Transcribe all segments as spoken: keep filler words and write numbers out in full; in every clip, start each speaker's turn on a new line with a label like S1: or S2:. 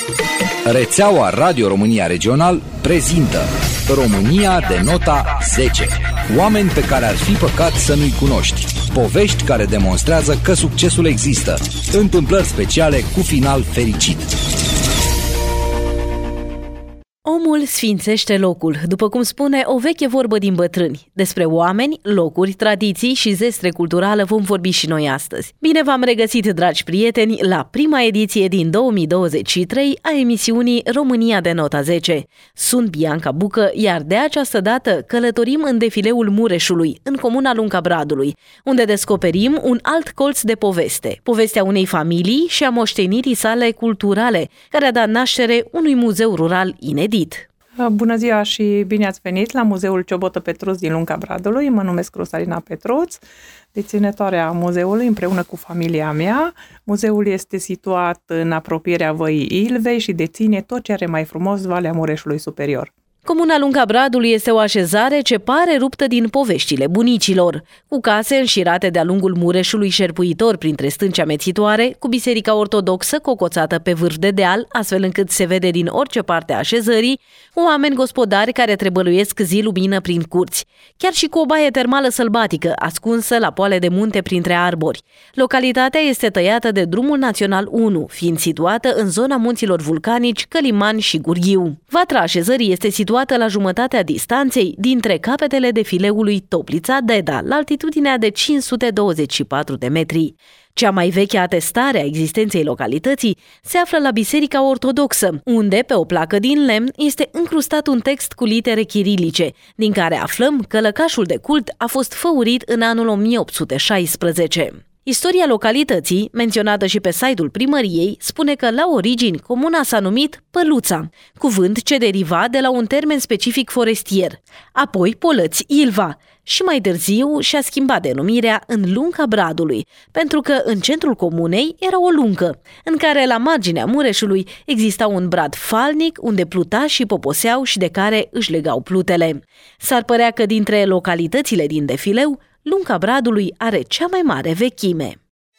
S1: Rețeaua Radio România Regional prezintă România de nota zece. Oameni pe care ar fi păcat să nu-i cunoști. Povești care demonstrează că succesul există. Întâmplări speciale cu final fericit.
S2: Omul sfințește locul, după cum spune o veche vorbă din bătrâni. Despre oameni, locuri, tradiții și zestre culturală vom vorbi și noi astăzi. Bine v-am regăsit, dragi prieteni, la prima ediție din două mii douăzeci și trei a emisiunii România de nota zece. Sunt Bianca Bucă, iar de această dată călătorim în defileul Mureșului, în comuna Lunca Bradului, unde descoperim un alt colț de poveste, povestea unei familii și a moștenirii sale culturale, care a dat naștere unui muzeu rural inedit.
S3: Bună ziua și bine ați venit la Muzeul Ciobotă Petruț din Lunca Bradului. Mă numesc Rosalina Petruț, deținătoarea muzeului împreună cu familia mea. Muzeul este situat în apropierea Văii Ilvei și deține tot ce are mai frumos Valea Mureșului Superior.
S2: Comuna Lunca Bradului este o așezare ce pare ruptă din poveștile bunicilor, cu case înșirate de-a lungul Mureșului șerpuitor printre stânci amețitoare, cu biserica ortodoxă cocoțată pe vârf de deal, astfel încât se vede din orice parte a așezării, oameni gospodari care trebăluiesc zi lumină prin curți, chiar și cu o baie termală sălbatică, ascunsă la poale de munte printre arbori. Localitatea este tăiată de Drumul Național unu, fiind situată în zona munților vulcanici Căliman și Gurghiu. Vatra așezării este situată la jumătatea distanței dintre capetele defileului Toplița-Deda, la altitudinea de cinci sute douăzeci și patru de metri. Cea mai veche atestare a existenței localității se află la Biserica Ortodoxă, unde, pe o placă din lemn, este încrustat un text cu litere chirilice, din care aflăm că lăcașul de cult a fost făurit în anul o mie opt sute șaisprezece. Istoria localității, menționată și pe site-ul primăriei, spune că la origini comuna s-a numit Păluța, cuvânt ce deriva de la un termen specific forestier, apoi Polăți Ilva și mai târziu și-a schimbat denumirea în Lunca Bradului, pentru că în centrul comunei era o luncă, în care la marginea Mureșului exista un brad falnic unde plutași poposeau și de care își legau plutele. S-ar părea că dintre localitățile din defileu, Lunca Bradului are cea mai mare vechime.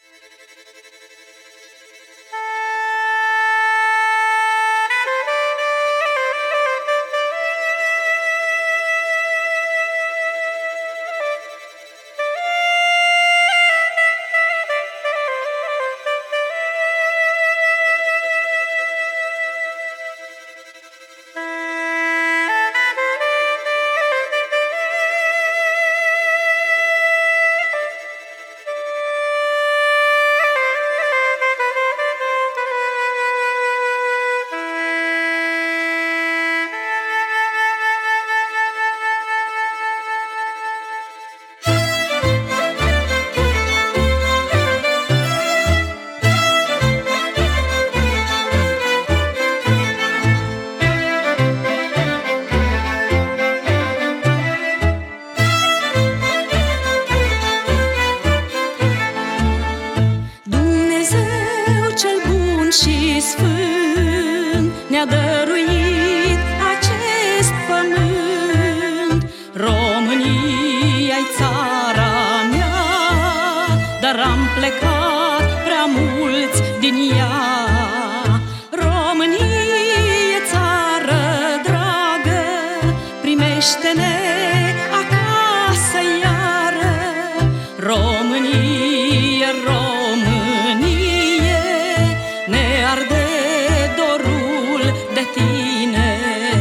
S4: și sfânt ne-a dăruit acest pământ. România-i țara mea, dar am plecat prea mulți din ea. Românie, țară dragă, primește-ne acasă iară. Românie, Românie, ne arde dorul de tine.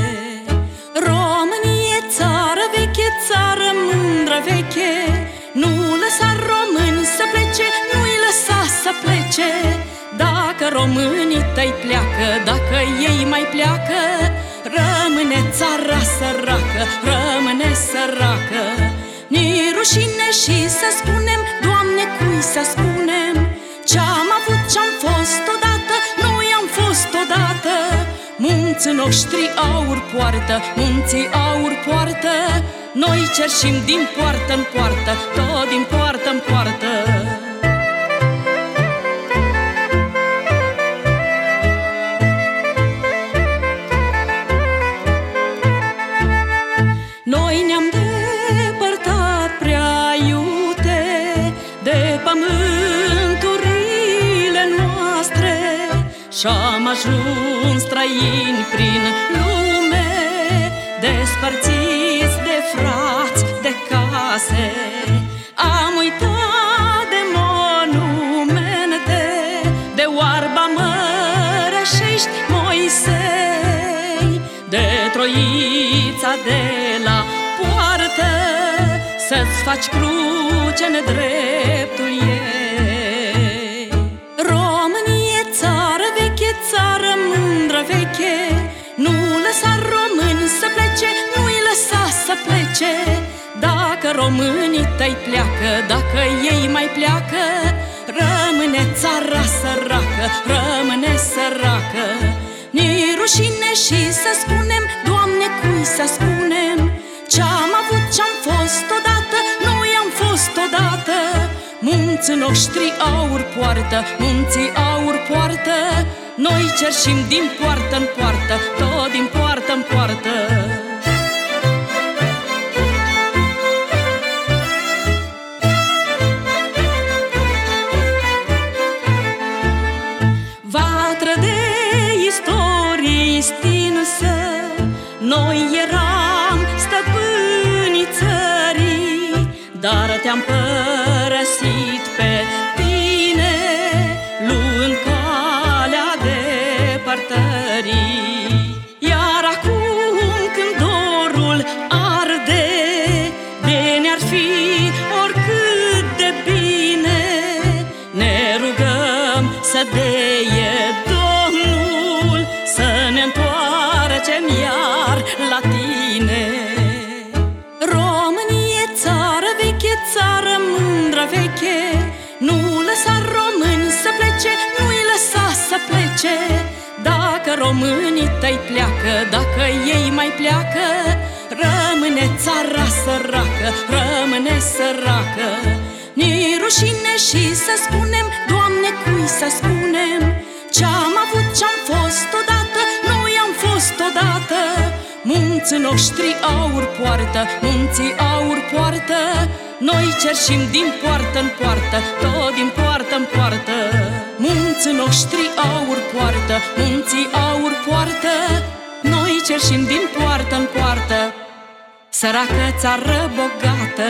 S4: Românie, țară veche, țară mândră veche, nu lăsa români să plece, nu-i lăsa să plece. Dacă românii tăi pleacă, dacă ei mai pleacă, rămâne țara săracă, rămâne săracă. Ni rușine și să spunem, Doamne, cui să spunem? Ce-am avut, ce-am fost odată, noi am fost odată. Munții noștri aur poartă, munții aur poartă, noi cerșim din poartă în poartă, tot din poartă în poartă. Noi ne-am depărtat prea iute de pământurile noastre Și-am ajuns străini prin lume, despărțiți de frați, de case. Am uitat de monumente, de oarba mărășești Moisei, de Troița de la poartă, să-ți faci cruce nedreptul ei. Românie, țară veche, țară mândră veche, nu lăsa români să plece, nu-i lăsa să plece. Dacă românii tăi pleacă, dacă ei mai pleacă, rămâne țara săracă, rămâne săracă. Ni-i rușine și să spunem, Doamne, cui să spunem? Ce-am avut, ce-am fost odată, noi am fost odată. Munții noștri aur poartă, munții aur poartă, noi cerșim din poartă în poartă, tot din poartă în poartă. Vatră de istorie stinsă, noi eram stăpânii țării, dar te-am părăsit pe tine, luând calea depărtării. Iar acum când dorul arde, de ne-ar fi oricât de bine, ne rugăm să deie Domnul, să ne întoarcem iar la tine. Românie, țară veche, țară mândră veche, nu lăsa români să plece, nu-i lăsa să plece. Dacă românii tăi pleacă, dacă ei mai pleacă, rămâne țara săracă, rămâne săracă. Ni-i rușine și să spunem, Doamne, cui să spunem? Ce-am avut, ce-am fost odată, noi am fost odată. Munții noștri aur poartă, munții aur poartă, noi cerșim din poartă în poartă, tot din poartă în poartă. Munții noștri aur poartă, munții aur poartă, noi cerșim din poartă în poartă. Săracă țară bogată.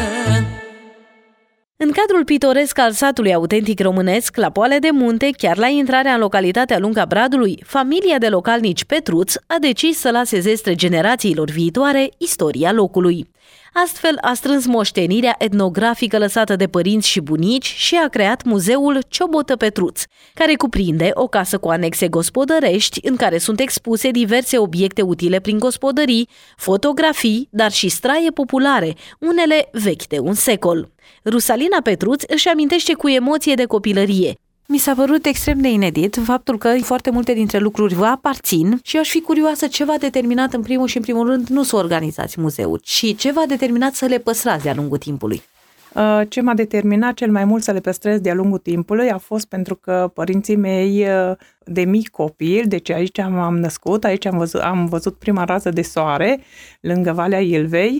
S2: În cadrul pitoresc al satului autentic românesc, la Poale de Munte, chiar la intrarea în localitatea Lunga Bradului, familia de localnici Petruț a decis să lase zestre generațiilor viitoare istoria locului. Astfel a strâns moștenirea etnografică lăsată de părinți și bunici și a creat muzeul Ciobotă Petruț, care cuprinde o casă cu anexe gospodărești în care sunt expuse diverse obiecte utile prin gospodării, fotografii, dar și straie populare, unele vechi de un secol. Rusalina Petruț își amintește cu emoție de copilărie.
S5: Mi s-a părut extrem de inedit faptul că foarte multe dintre lucruri vă aparțin și eu aș fi curioasă ce v-a determinat în primul și în primul rând nu să organizați muzeul, ci ce v-a determinat să le păstrați de-a lungul timpului.
S3: Ce m-a determinat cel mai mult să le păstrez de-a lungul timpului a fost pentru că părinții mei de mic copil, deci aici m-am născut, aici am văzut, am văzut prima rază de soare lângă Valea Ilvei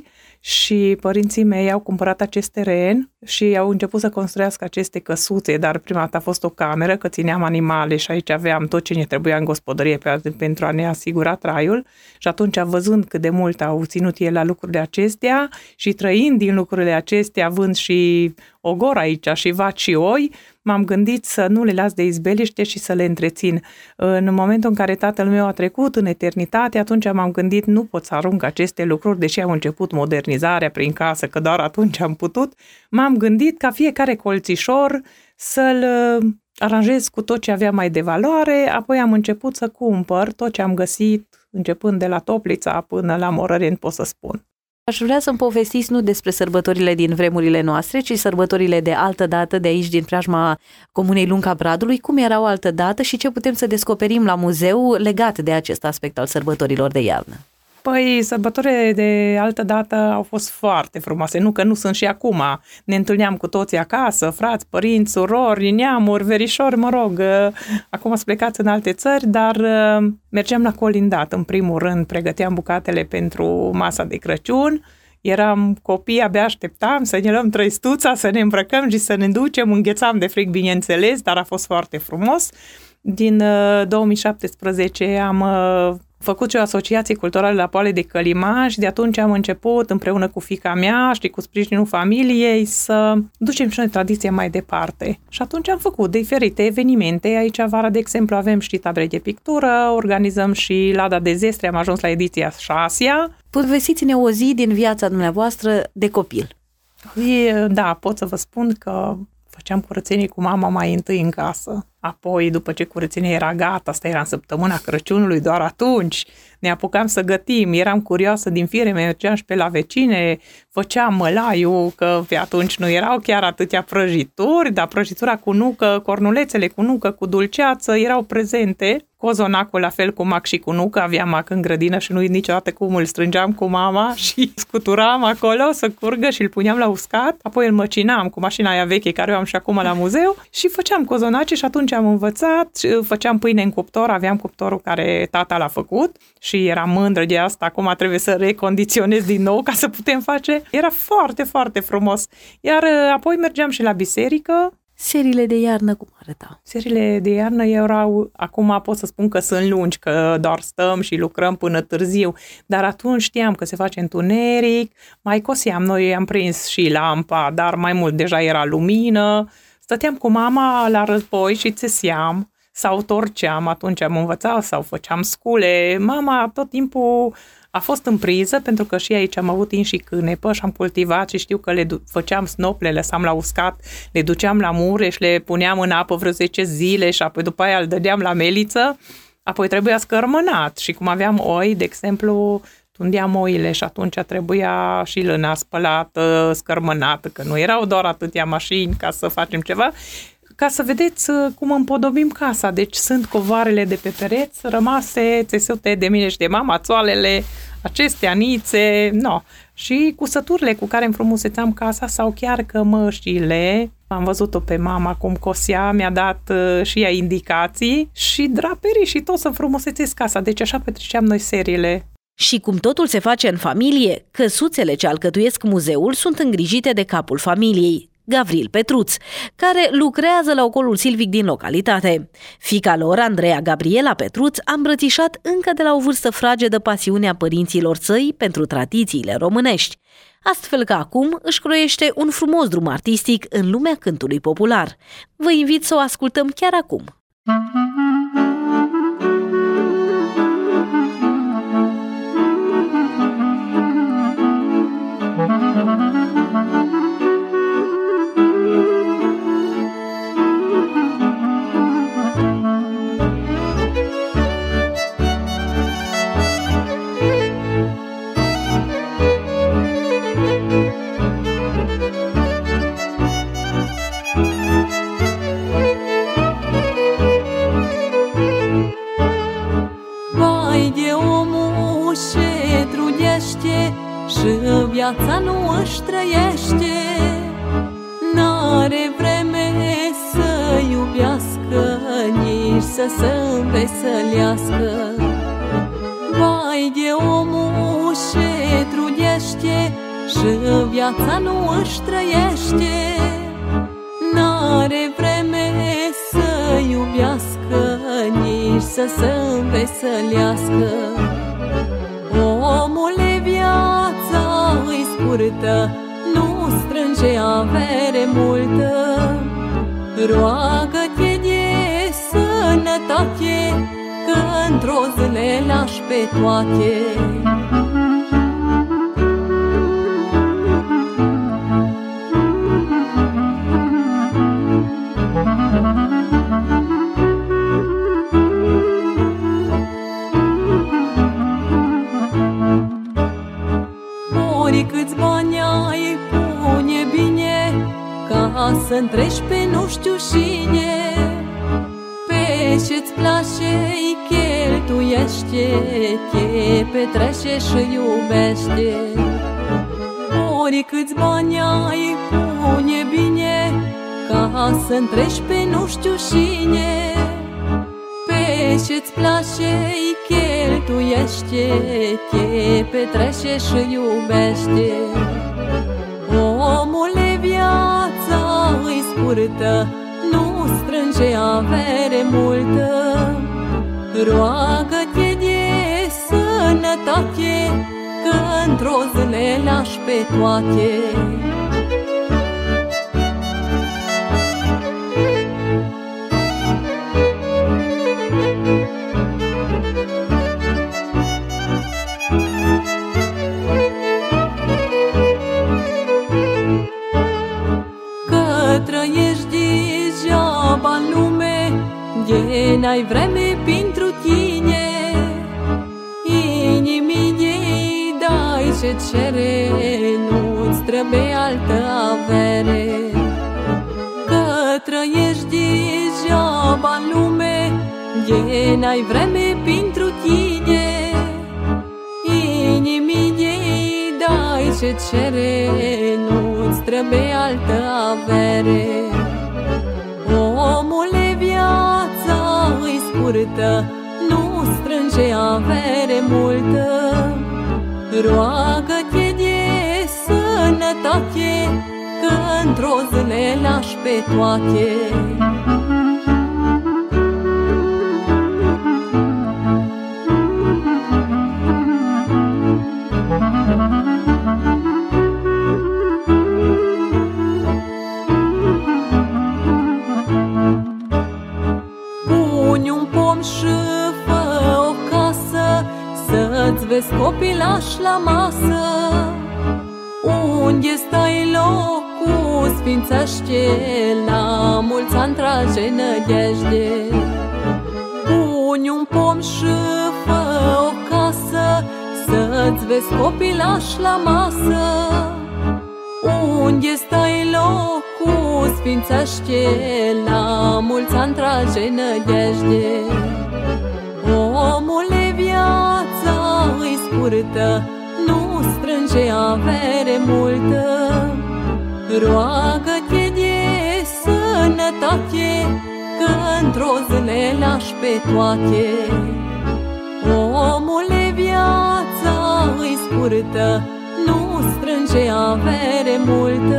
S3: și părinții mei au cumpărat acest teren și au început să construiască aceste căsuțe, dar prima dată a fost o cameră, că țineam animale și aici aveam tot ce ne trebuia în gospodărie pe, pentru a ne asigura traiul și atunci, văzând cât de mult au ținut ele la lucrurile acestea și trăind din lucrurile acestea, având și ogor aici și vaci și oi, m-am gândit să nu le las de izbeliște și să le întrețin. În momentul în care tatăl meu a trecut în eternitate, atunci m-am gândit, nu pot să arunc aceste lucruri, deși au început modernizarea prin casă, că doar atunci am putut, m-am gândit ca fiecare colțișor să-l aranjez cu tot ce avea mai de valoare, apoi am început să cumpăr tot ce am găsit, începând de la Toplița până la Morăreni, pot să spun.
S5: Aș vrea să-mi povestiți nu despre sărbătorile din vremurile noastre, ci sărbătorile de altă dată de aici, din preajma Comunei Lunga Bradului, cum erau altă dată și ce putem să descoperim la muzeu legat de acest aspect al sărbătorilor de iarnă.
S3: Păi, sărbătorile de altă dată au fost foarte frumoase, nu că nu sunt și acum. Ne întâlneam cu toții acasă, frați, părinți, surori, neamuri, verișori, mă rog, acum ați plecat în alte țări, dar mergeam la colindat. În primul rând, pregăteam bucatele pentru masa de Crăciun, eram copii, abia așteptam să ne luăm trăistuța, să ne îmbrăcăm și să ne ducem, înghețam de frig, bineînțeles, dar a fost foarte frumos. Din două mii șaptesprezece am făcut și o asociație culturală la Poale de Călimaș. De atunci am început împreună cu fiica mea și cu sprijinul familiei să ducem și noi tradiția mai departe. Și atunci am făcut diferite evenimente. Aici vara, de exemplu, avem și tabre de pictură, organizăm și Lada de Zestre, am ajuns la ediția șasea.
S5: Povestiți-ne o zi din viața dumneavoastră de copil.
S3: E, da, pot să vă spun că făceam curățenii cu mama mai întâi în casă. Apoi, după ce curățenia era gata, asta era în săptămâna Crăciunului, doar atunci ne apucam să gătim. Eram curioasă din fire, mergeam și pe la vecine, făceam mălaiu, că pe atunci nu erau chiar atâtea prăjituri, dar prăjitura cu nucă, cornulețele cu nucă, cu dulceață erau prezente. Cozonacul, la fel cu mac și cu nucă, aveam mac în grădină și nu niciodată cum îl strângeam cu mama și scuturam acolo să curgă și îl puneam la uscat. Apoi îl măcinam cu mașina aia veche care o am și acum la muzeu și făceam cozonace și atunci am învățat, făceam pâine în cuptor, aveam cuptorul care tata l-a făcut și eram mândră de asta, acum trebuie să recondiționez din nou ca să putem face. Era foarte, foarte frumos. Iar apoi mergeam și la biserică.
S5: Seriile de iarnă cum arăta?
S3: Seriile de iarnă erau, acum pot să spun că sunt lungi, că doar stăm și lucrăm până târziu, dar atunci știam că se face întuneric, mai coseam, noi am prins și lampa, dar mai mult deja era lumină, stăteam cu mama la război și țeseam sau torceam, atunci am învățat sau făceam scule. Mama tot timpul a fost în priză, pentru că și aici am avut in și cânepă și am cultivat și știu că le du- făceam snop, le lăsam la uscat, le duceam la Mureș, le puneam în apă vreo zece zile și apoi după aia îl dădeam la meliță, apoi trebuia scărmănat și cum aveam oi, de exemplu, tundeam oile și atunci trebuia și lâna spălată, scărmănată, că nu erau doar atâtea mașini ca să facem ceva. Ca să vedeți cum împodobim casa. Deci sunt covoarele de pe pereți rămase țesute de mine și de mama, țoalele, acestea, nițe, no. Și cusăturile cu care înfrumusețeam casa sau chiar cămășile. Am văzut-o pe mama cum cosea, mi-a dat și ea indicații și draperii și tot să înfrumusețesc casa. Deci așa petreceam noi seriile.
S2: Și cum totul se face în familie, căsuțele ce alcătuiesc muzeul sunt îngrijite de capul familiei, Gavril Petruț, care lucrează la ocolul silvic din localitate. Fiica lor, Andreea Gabriela Petruț, a îmbrățișat încă de la o vârstă fragedă pasiunea părinților săi pentru tradițiile românești, astfel că acum își croiește un frumos drum artistic în lumea cântului popular. Vă invit să o ascultăm chiar acum.
S4: Și viața nu își trăiește, n-are vreme să iubească, nici să se înveselească. Vai de omul ce trudește și viața nu își trăiește, n-are vreme să iubească, nici să se înveselească. Omule, viața îi scurtă, nu strânge avere multă. Roagă-te de sănătate, că într-o zi le lași pe toate. Câți bani ai, pune bine, ca să întrești pe nu știu cine. Pe ce-ți place-i cheltuiește, te petrece și iubește. Ori câți bani ai, pune bine, ca să întrești pe nu știu cine. Pe ce-ți place-i cheltuiește, te petrece și iubește. Omule, viața îi scurtă, nu strânge avere multă. Roagă-te de sănătate, că într-o zi le lași pe toate. Că trăiești degeaba în lume, de n-ai vreme pentru tine. Inimii de-i dai ce cere, nu-ți trebuie altă avere. Că trăiești degeaba în lume, de n-ai vreme pentru tine. Inimii de-i dai ce cere, nu-ți trebuie altă avere. Omule, viața îi scurtă, nu strânge avere multă. Roagă-te de sănătate, că într-o zi le lași pe toate. Pune un pom și fă o casă, să-ți vezi copilași la masă. Unde stai locul, sfințește, la mulți ani trage nădejde. Pune un pom și fă o casă, să-ți vezi copilași la masă. Unde stai locul, sfințește, la mulți ani trage nădejde. Omule, viața îi scurtă, nu strânge avere multă. Roagă-te de sănătate, că într-o zi le lași pe toate. Omule, viața îi scurtă, nu strânge avere multă.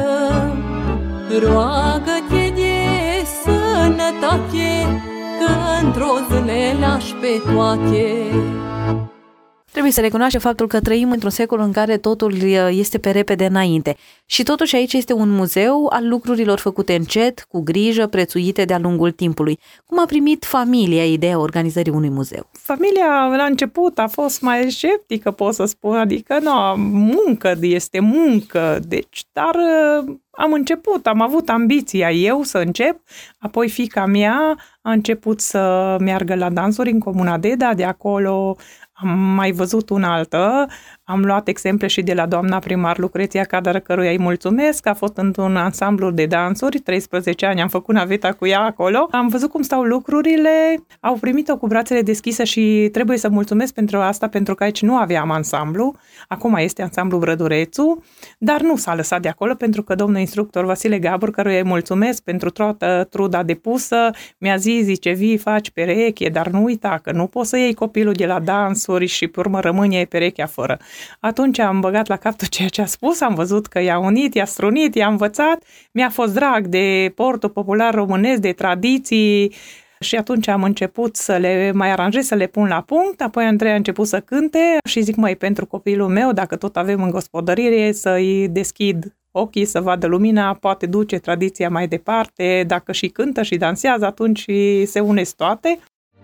S4: Roagă-te de sănătate, că într-o zi le lași pe toate.
S5: Trebuie să recunoaștem faptul că trăim într-un secol în care totul este pe repede înainte. Și totuși aici este un muzeu al lucrurilor făcute încet, cu grijă, prețuite de-a lungul timpului. Cum a primit familia ideea organizării unui muzeu?
S3: Familia la început a fost mai sceptică, pot să spun, adică nu, muncă este muncă, deci, dar am început, am avut ambiția eu să încep, apoi fiica mea a început să meargă la dansuri în Comuna Deda, de acolo am mai văzut una altă, am luat exemple și de la doamna primar Lucreția Cadar, căruia îi mulțumesc, a fost într-un ansamblu de dansuri, treisprezece ani am făcut naveta cu ea acolo, am văzut cum stau lucrurile, au primit-o cu brațele deschise și trebuie să mulțumesc pentru asta, pentru că aici nu aveam ansamblu, acum este ansamblu Brădurețu, dar nu s-a lăsat de acolo, pentru că domnul instructor Vasile Gabur, căruia îi mulțumesc pentru toată truda depusă, mi-a zis, zice, vii, faci pereche, dar nu uita că nu poți să iei copilul de la dansuri și pe urmă rămâne perechea fără. Atunci am băgat la cap tot ceea ce a spus, am văzut că i-a unit, i-a strunit, i-a învățat, mi-a fost drag de portul popular românesc, de tradiții și atunci am început să le mai aranjez, să le pun la punct, apoi Andrei a început să cânte și zic, măi, pentru copilul meu, dacă tot avem în gospodărire, să-i deschid ochii, să vadă lumina, poate duce tradiția mai departe, dacă și cântă și dansează, atunci se unesc toate.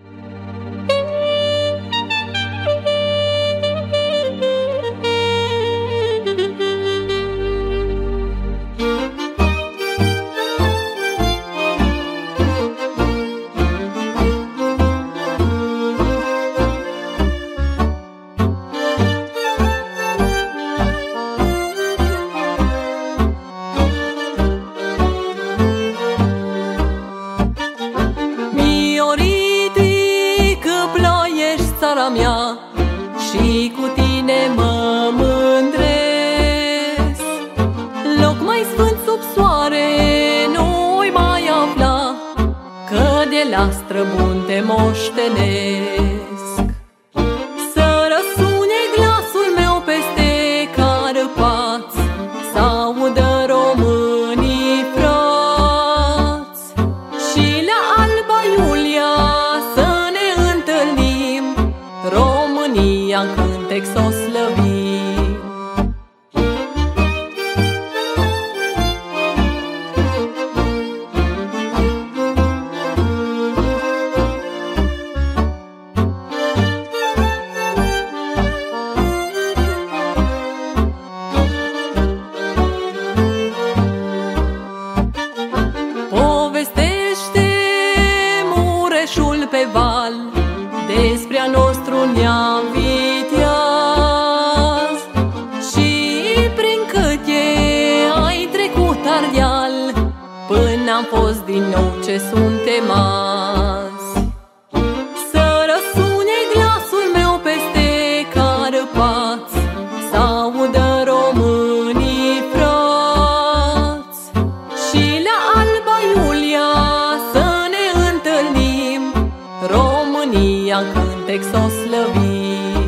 S4: Mea, și cu tine mă mândresc. Loc mai sfânt sub soare nu-i mai afla, că de la străbun te moștenesc. Să răsune glasul meu peste Carpați, să audă românii frați, în cântec s-o slăvim. Povestește Mureșul pe val despre a nostru neam viteaz și prin câte ai trecut Ardeal, până am fost din nou ce suntem azi. Să răsune glasul meu peste Carpați, s-audă românii frați, și la Alba Iulia să ne întâlnim, România în cântec s-o slăvim.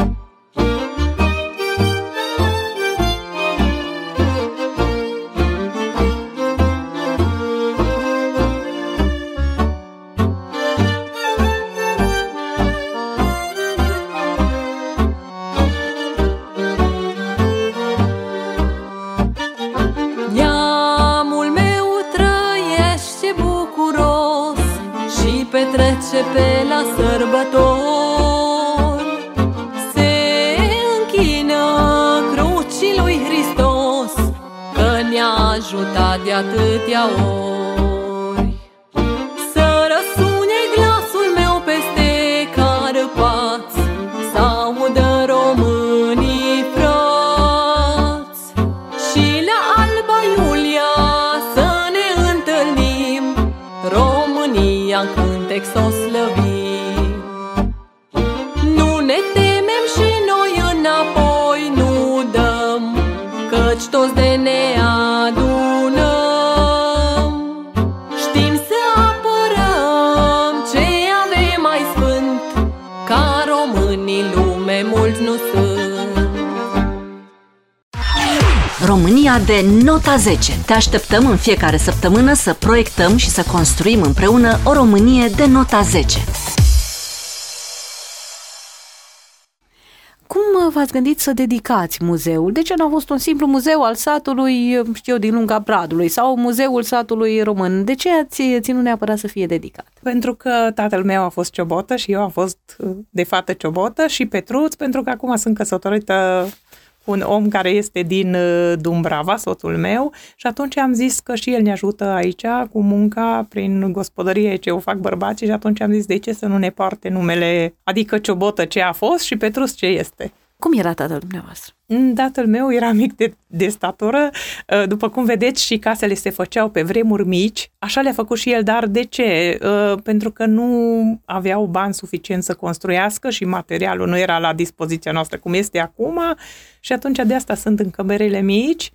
S4: Neamul meu trăiește bucuros și petrece pe la sărbători. Se închină crucii lui Hristos, că ne-a ajutat de atâtea ori. Să răsune glasul meu peste Carpați, s-audă românii frați, și la Alba Iulia să ne întâlnim, România în cântec s-o slăvim. Nu ne temem și noi înapoi nu dăm, căci toți de ne adunăm. Știm să apărăm ce avem mai sfânt, ca românii lume mulți nu sunt.
S6: România de nota zece. Te așteptăm în fiecare săptămână să proiectăm și să construim împreună o Românie de nota zece.
S5: Cum v-ați gândit să dedicați muzeul? De ce n-a fost un simplu muzeu al satului, știu eu, din Lunga Bradului sau muzeul satului român? De ce ați ținut neapărat să fie dedicat?
S3: Pentru că tatăl meu a fost ciobotă și eu am fost de fată ciobotă, și Petruț, pentru că acum sunt căsătorită cu un om care este din Dumbrava, soțul meu, și atunci am zis că și el ne ajută aici cu munca prin gospodărie ce o fac bărbații, și atunci am zis de ce să nu ne poarte numele, adică ciobotă ce a fost și Petruț ce este.
S5: Cum era tatăl dumneavoastră?
S3: Tatăl meu era mic de, de statură, după cum vedeți și casele se făceau pe vremuri mici, așa le-a făcut și el, dar de ce? Pentru că nu aveau bani suficient să construiască și materialul nu era la dispoziția noastră cum este acum, și atunci de asta sunt încămerele mici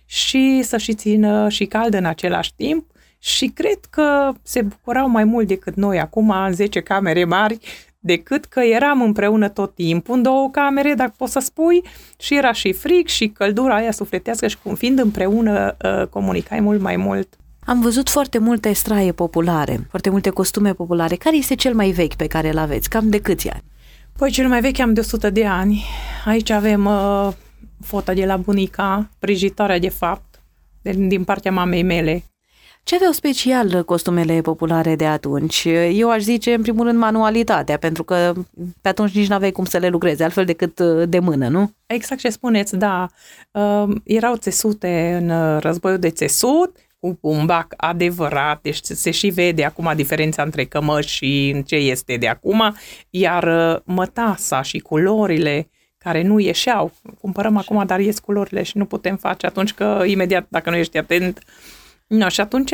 S3: și să și țină și cald în același timp, și cred că se bucurau mai mult decât noi acum în zece camere mari, decât că eram împreună tot timpul în două camere, dacă poți să spui, și era și frig și căldura aia sufletească, și cum fiind împreună comunicai mult mai mult.
S5: Am văzut foarte multe straie populare, foarte multe costume populare. Care este cel mai vechi pe care îl aveți? Cam de câți ani?
S3: Păi cel mai vechi am de o sută de ani. Aici avem uh, fota de la bunica, prăjitoarea de fapt, de, din partea mamei mele.
S5: Ce aveau special costumele populare de atunci? Eu aș zice, în primul rând, manualitatea, pentru că pe atunci nici n-aveai cum să le lucrezi, altfel decât de mână, nu?
S3: Exact ce spuneți, da. Uh, erau țesute în războiul de țesut, cu un bac adevărat, deci se și vede acum diferența între cămăși și ce este de acum, iar mătasa și culorile care nu ieșeau, cumpărăm acum, dar ies culorile și nu putem face atunci că imediat, dacă nu ești atent. No, și atunci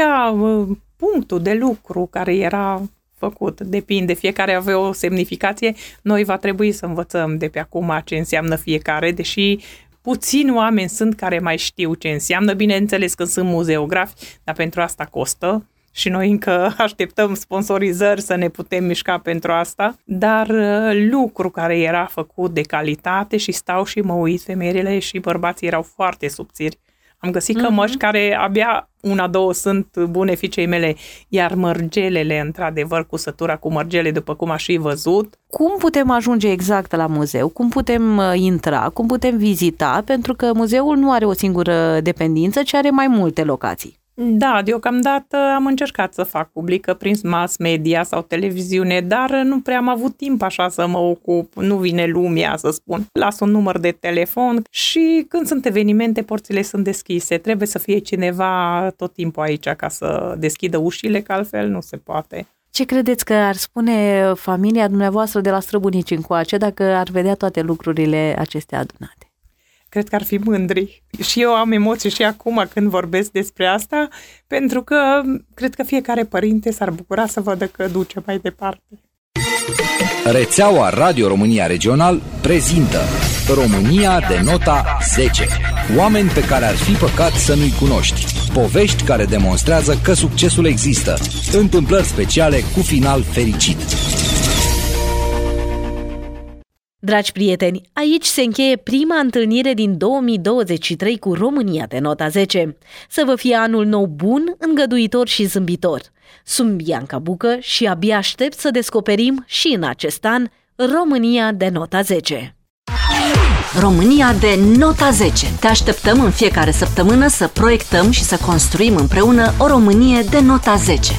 S3: punctul de lucru care era făcut, depinde, fiecare avea o semnificație, noi va trebui să învățăm de pe acum ce înseamnă fiecare, deși puțini oameni sunt care mai știu ce înseamnă, bineînțeles că sunt muzeografi, dar pentru asta costă și noi încă așteptăm sponsorizări să ne putem mișca pentru asta, dar lucru care era făcut de calitate și stau și mă uit, femeile și bărbații erau foarte subțiri. Am găsit uh-huh. cămăși care abia una, două sunt bune fiicei mele, iar mărgelele, într-adevăr, cusătura cu mărgele, după cum aș fi văzut.
S5: Cum putem ajunge exact la muzeu? Cum putem intra? Cum putem vizita? Pentru că muzeul nu are o singură dependință, ci are mai multe locații.
S3: Da, deocamdată am încercat să fac publică prin mass media sau televiziune, dar nu prea am avut timp așa să mă ocup, nu vine lumea, să spun. Las un număr de telefon și când sunt evenimente, porțile sunt deschise. Trebuie să fie cineva tot timpul aici ca să deschidă ușile, că altfel nu se poate.
S5: Ce credeți că ar spune familia dumneavoastră de la străbunici încoace dacă ar vedea toate lucrurile acestea adunate?
S3: Cred că ar fi mândri. Și eu am emoții și acum când vorbesc despre asta, pentru că cred că fiecare părinte s-ar bucura să vadă că duce mai departe.
S1: Rețeaua Radio România Regional prezintă România de nota zece. Oameni pe care ar fi păcat să nu-i cunoști. Povești care demonstrează că succesul există. Întâmplări speciale cu final fericit.
S2: Dragi prieteni, aici se încheie prima întâlnire din două mii douăzeci și trei cu România de nota zece. Să vă fie anul nou bun, îngăduitor și zâmbitor. Sunt Bianca Bucă și abia aștept să descoperim și în acest an România de nota zece.
S6: România de nota zece. Te așteptăm în fiecare săptămână să proiectăm și să construim împreună o Românie de nota zece.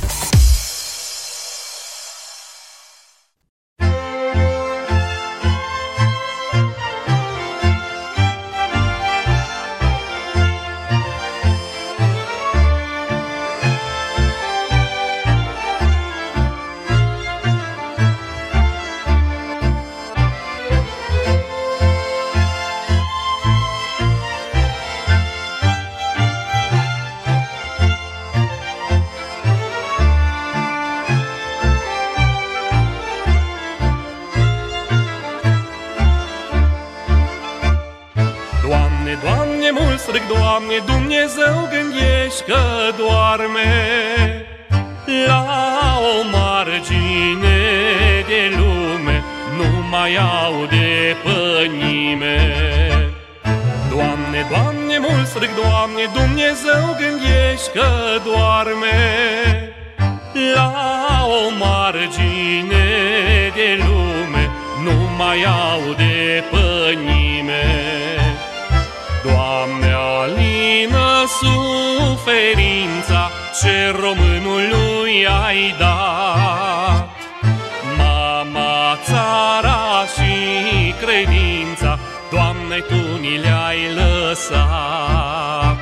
S7: Doamne, Dumnezeu, gândești că doarme la o margine de lume, nu mai aude pănime. Doamne, Doamne, mult stric, Doamne, Dumnezeu, gândești că doarme la o margine de lume, nu mai aude pănime. Doamne, alină suferința ce românului ai dat. Mama, țara și credința, Doamne, Tu ni le-ai lăsat.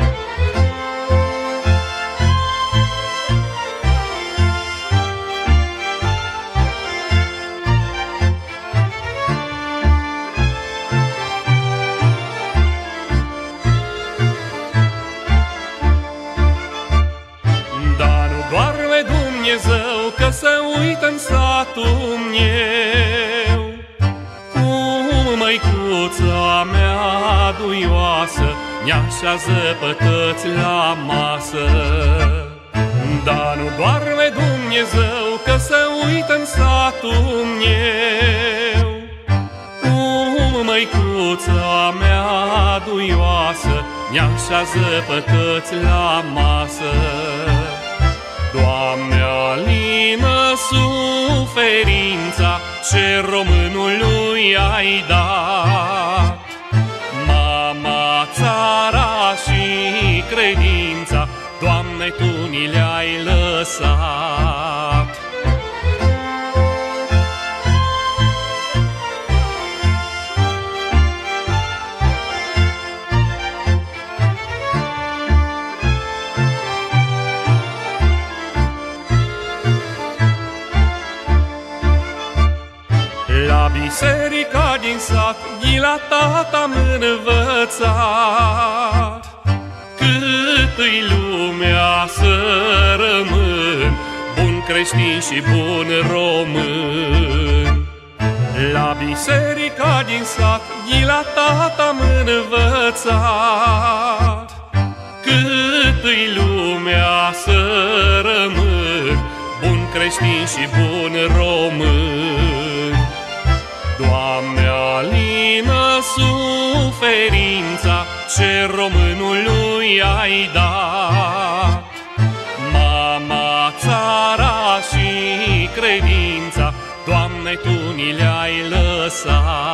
S7: Dumnezeu, că se uită în satul meu, cu măicuța mea duioasă ne-așează pătăți la masă. Dar nu doarme Dumnezeu, că se uită în satul meu, cu măicuța mea duioasă ne-așează pătăți la masă. Doamne, alină suferința ce românului ai dat. Mama, țara și credința, Doamne, Tu ni le-ai lăsat. La biserica din sat, ghila tata-m învățat, cât-i lumea să rămân, bun creștin și bun român. La biserica din sat, ghila tata-m învățat, cât-i lumea să rămân, bun creștin și bun român. Doamne, alină suferința suferința ce românului ai dat. Mama, țara și credința, Doamne, Tu ni le-ai lăsat.